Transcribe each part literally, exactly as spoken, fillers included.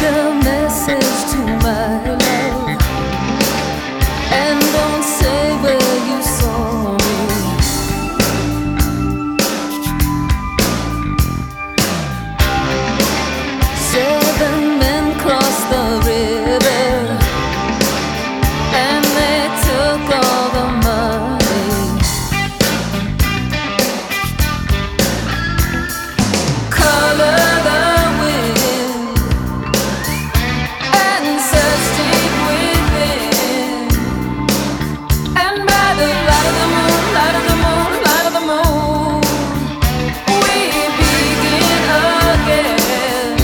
a message to my love, and don't say where you saw me. Seven men crossed the river, and they took all the money. Color the wind and search deep within, and by the light of the moon, light of the moon, light of the moon, we begin again.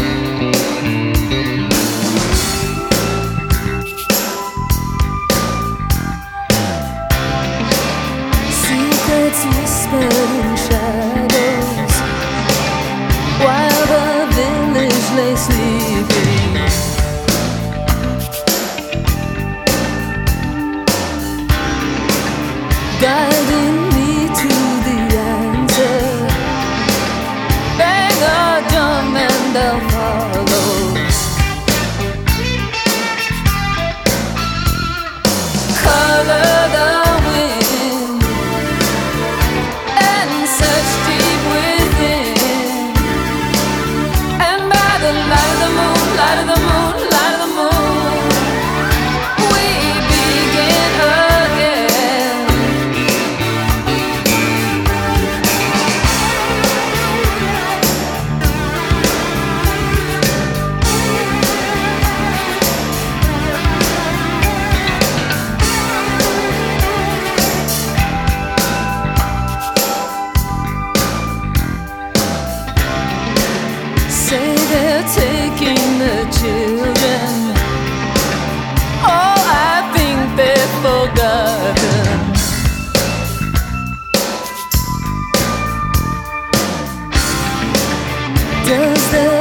Secrets whispered in shadows while the village lay sleeping. Guiding me to the answer. Bang a drum and I'll follow. Color the wind and search deep within, and by the light of the moon, light of the moon, light of the moon, we begin again. Say they're taking the children. Oh, I think they've forgotten. Does their